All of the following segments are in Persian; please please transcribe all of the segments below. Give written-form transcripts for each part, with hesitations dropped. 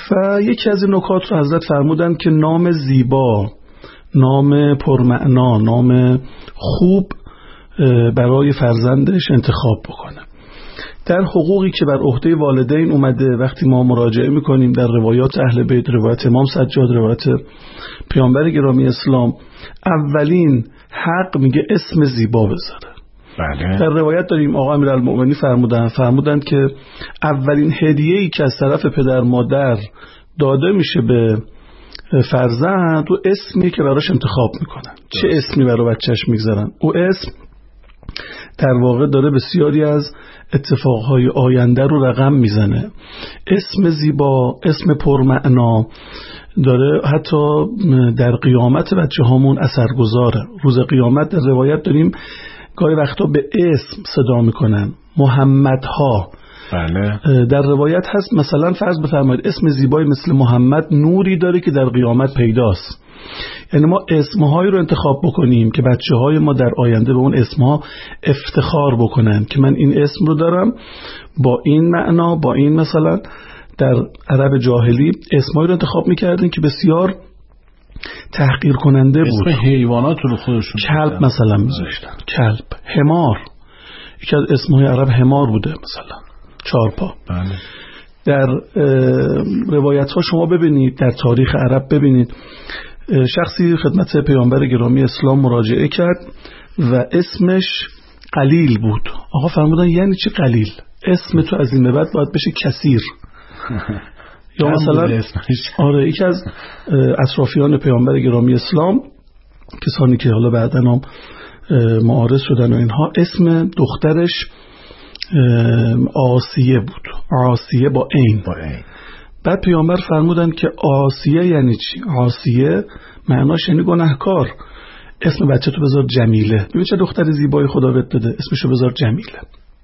و یکی از این نکات رو حضرت فرمودن که نام زیبا، نام پرمعنا، نام خوب برای فرزندش انتخاب بکنه. در حقوقی که بر عهده والدین اومده وقتی ما مراجعه میکنیم در روایات اهل بیت، روایت امام سجاد، روایت پیامبر گرامی اسلام، اولین حق میگه اسم زیبا بذاره. بله. در روایت داریم آقا امیرالمؤمنین فرمودند که اولین هدیه‌ای که از طرف پدر مادر داده میشه به فرزند و اسمی که براش انتخاب میکنن. چه اسمی برای بچهش میگذارن؟ او اسم در واقع داره بسیاری از اتفاقهای آینده رو رقم میزنه. اسم زیبا، اسم پرمعنا داره حتی در قیامت بچه هامون اثرگذاره. روز قیامت در روایت داریم گاهی وقتا به اسم صدا میکنن، محمدها. بله. در روایت هست مثلا فرض بفرمایید اسم زیبای مثل محمد نوری داره که در قیامت پیداست. یعنی ما اسمهایی رو انتخاب بکنیم که بچه های ما در آینده به اون اسمها افتخار بکنن که من این اسم رو دارم با این معنا، با این. مثلا در عرب جاهلی اسمهایی رو انتخاب میکردن که بسیار تحقیر کننده بود. اسم حیوانات رو خودشون کلب مثلا میذاشتن، کلب، حمار، یکی از اسمهای عرب حمار بوده مثلا، چارپا. بله. در روایت ها شما ببینید، در تاریخ عرب ببینید، شخصی خدمت پیامبر گرامی اسلام مراجعه کرد و اسمش قلیل بود. آقا فرمودن یعنی چی قلیل؟ اسم تو از این به بعد باید بشه کثیر. یا مثلا آره یکی از اطرافیان پیامبر گرامی اسلام، کسانی که حالا بعداً هم معارض شدن و اینها، اسم دخترش آسیه بود، آسیه با عین. بعد پیامبر فرمودن که آسیه یعنی چی؟ آسیه معناش یعنی گناهکار. اسم بچه تو بذار جمیله. ببین چه دختر زیبایی خدا بهت داده، اسمشو بذار جمیله.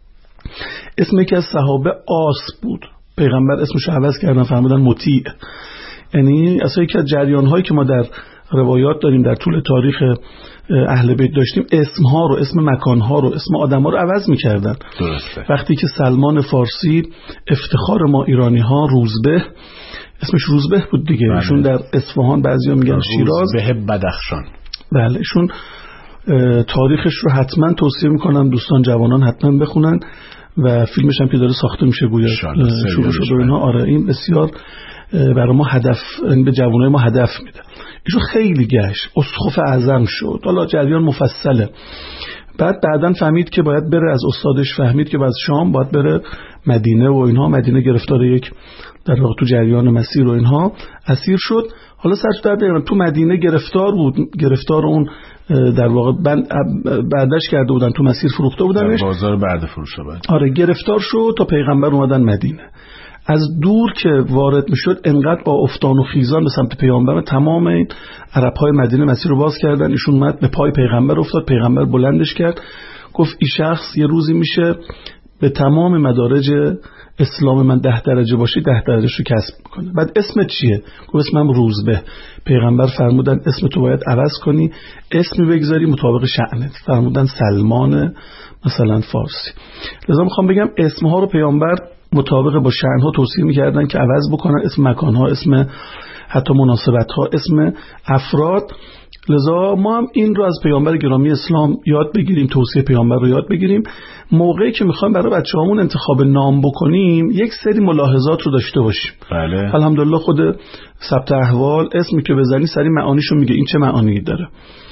اسم یکی از صحابه آس بود، پیغمبر اسمشو عوض کردن، فرمودن مطیع. یعنی اصلا یکی از جریان‌هایی که ما در روایات داریم در طول تاریخ اهل بیت داشتیم، اسمها رو، اسم مکانها رو، اسم آدم‌ها رو عوض می‌کردن. وقتی که سلمان فارسی، افتخار ما ایرانی‌ها، روزبه، اسمش روزبه بود دیگه. ایشون در اصفهان، بعضیا میگن شیراز، روزبه بدخشان. بله. ایشون تاریخش رو حتما توصیه می‌کنم دوستان جوانان حتما بخونن و فیلمش هم که داره ساخته میشه گویا شروع شده اینها. آره این بسیار برای ما هدف، به جوانای ما هدف میده. ایشون خیلی گشت، اسقف اعظم شد، حالا جریان مفصله. بعداً فهمید که باید بره، از استادش فهمید که بعد شام باید بره مدینه و اینها. مدینه گرفتار یک در واقع تو جریان مسیر و اینها اسیر شد. حالا سرش در بیارم تو مدینه گرفتار بود، گرفتار اون در واقع بعدش کرده بودن، تو مسیر فروخته بودنش، در بازار بعد فروش بود. آره گرفتار شد تا پیغمبر اومدن مدینه. از دور که وارد میشد انقدر با افتان و خیزان به سمت پیامبر، تمام این عرب‌های مدینه مسیر رو باز کردن. ایشون اومد به پای پیغمبر افتاد، پیغمبر بلندش کرد، گفت این شخص یه روزی میشه به تمام مدارج اسلام من 10 درجه باشی 10 درجه‌شو رو کسب میکنه. بعد اسمت چیه؟ گفت اسمم روزبه. پیغمبر فرمودن اسمتو باید عوض کنی، اسمی بگذاری مطابق شأنت. فرمودن سلمان مثلا فارسی. لذا میخوام بگم اسمها رو پیامبر مطابق با شأنها توصیه میکردن که عوض بکنن، اسم مکانها، اسم حتی مناسبتها، اسم افراد. لذا ما هم این رو از پیامبر گرامی اسلام یاد بگیریم، توصیه پیامبر رو یاد بگیریم. موقعی که میخوایم برای بچه‌هامون انتخاب نام بکنیم یک سری ملاحظات رو داشته باشیم. بله. الحمدلله خود ثبت احوال اسمی که بزنی سری معانیشو میگه، این چه معانی داره.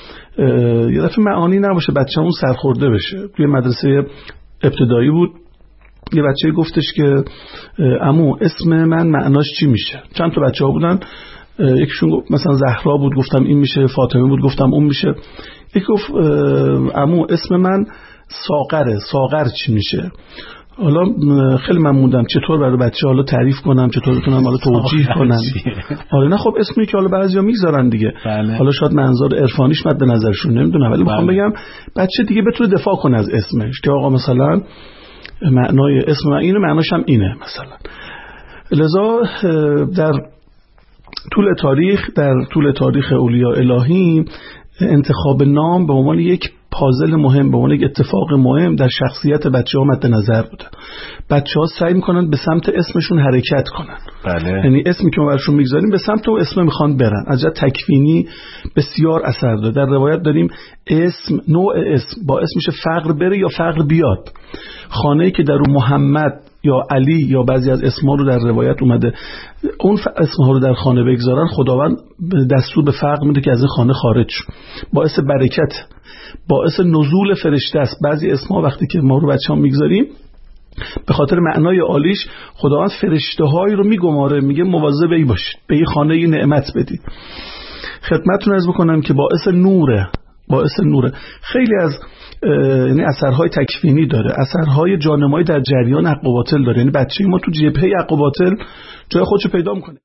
یه دفعه معانی نباشه بچه‌مون سرخورده بشه. توی مدرسه ابتدایی بود، یه بچه گفتش که عمو اسم من معناش چی میشه؟ چند تا بچه‌ها بودن، یکیشون گفت مثلا زهرا بود، گفتم این میشه، فاطمه بود، گفتم اون میشه. یکی گفت عمو اسم من ساغره، ساغر چی میشه؟ حالا خیلی من موندم چطور برای بچه حالا تعریف کنم، چطور بتونم حالا توجیه کنم. حالا نه خب اسمی که حالا بعضیا میذارن دیگه، بله. حالا شاید منظور عرفانیش مد نظرشون نمیدونم، ولی میخوام بگم بچه دیگه بتونه دفاع کنه از اسمش که آقا مثلا معنای اسم من اینه، معناش هم اینه مثلا. لذا در طول تاریخ اولیاء الهی انتخاب نام به عنوان یک پازل مهم، به عنوان یک اتفاق مهم در شخصیت بچه‌ها مد نظر بوده. بچه‌ها سعی می‌کنن به سمت اسمشون حرکت کنن. بله. یعنی اسمی که ما براشون می‌گذاریم به سمت اون اسم می‌خوان برن. از جهت تکوینی بسیار اثر داره. در روایت داریم اسم، نوع اسم باعث میشه فقر بره یا فقر بیاد. خانه‌ای که در اون محمد یا علی یا بعضی از اسم‌ها رو در روایت اومده اون اسم‌ها رو در خانه بگذارن، خداوند دستور به فقر میده که از این خانه خارج شو. باعث برکت، باعث نزول فرشته است. بعضی اسم‌ها وقتی که ما رو بچه‌ها میگذاریم به خاطر معنای عالیش خداوند فرشته‌هایی رو میگماره، میگه مواظب ای باشید، به این خانه نعمت بدید. خدمتتون عرض بکنم که باعث نوره. خیلی از یعنی اثرهای تکوینی داره، اثرهای جانمایی در جریان حق و باطل داره. یعنی بچه ما تو جبهه حق و باطل جای خودشو پیدا میکنه.